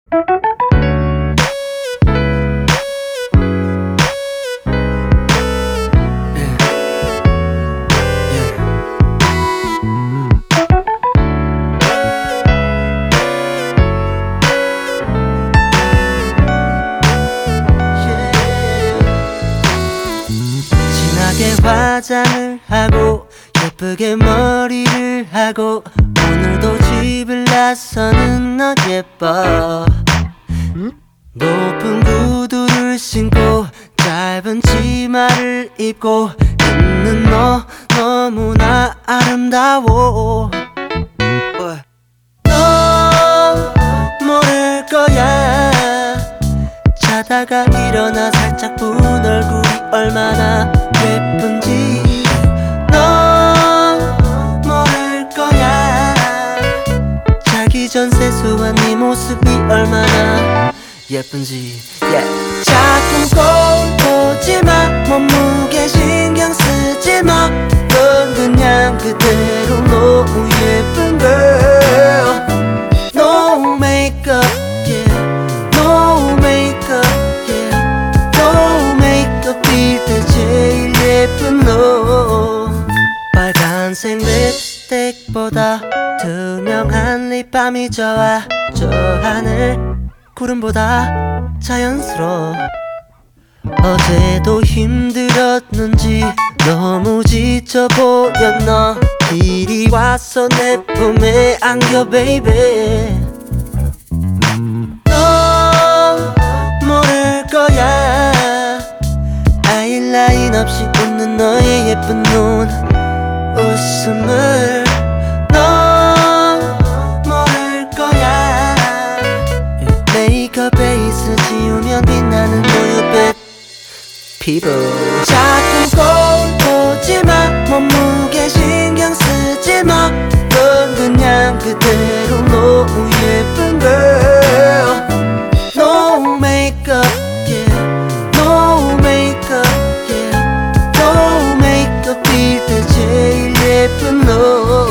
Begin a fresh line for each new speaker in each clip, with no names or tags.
진하게 화장을 하고 예쁘게 머리를 하고 오늘도 집을 나서는 너 예뻐. 높은 구두를 신고 짧은 치마를 입고 있는 너 너무나 아름다워. 너 모를 거야. 자다가 일어나 살짝 부은 얼굴이 얼마나 예쁜지 너 모를 거야. 자기 전 세수한 네 모습이 얼마나 예쁜지. 자꾸 거울 보지마. 몸무게 신경 쓰지마. 넌 그냥 그대로 너무 예쁜 girl. No makeup, yeah. No makeup, yeah. No makeup 빌 때 제일 예쁜 너. 빨간색 립스틱보다 투명한 립밤이 좋아. 저 하늘 구름보다 자연스러워. 어제도 힘들었는지 너무 지쳐 보였나. 이리 와서 내 품에 안겨 baby. 너 모를 거야. 아이라인 없이 웃는 너의 예쁜 눈 웃음을 너 모를 거야. 메이크업 베이스 지우면 빛나는 우유빛 피부. 자꾸 거울 보지마. 몸무게 신경 쓰지마. 넌 그냥 그대로 너무 예쁜 girl. No makeup, yeah. No makeup, yeah. No makeup 빌 때 제일 예쁜 너.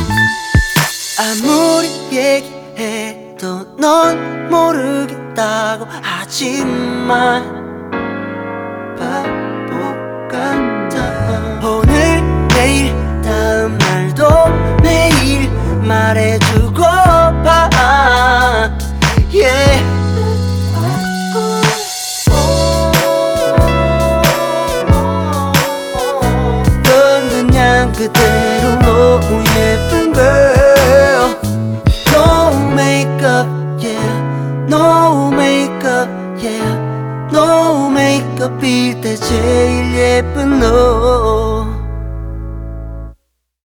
아무리 얘기해도 넌 모르겠다고 하지마. 바보 같아. 오늘 내일 다음 날도 매일 말해주고 봐. Yeah. 넌 그냥 그대로 너무 예쁜 girl. No makeup, yeah. No makeup, yeah. No makeup 빌 때 제일 예쁜 너.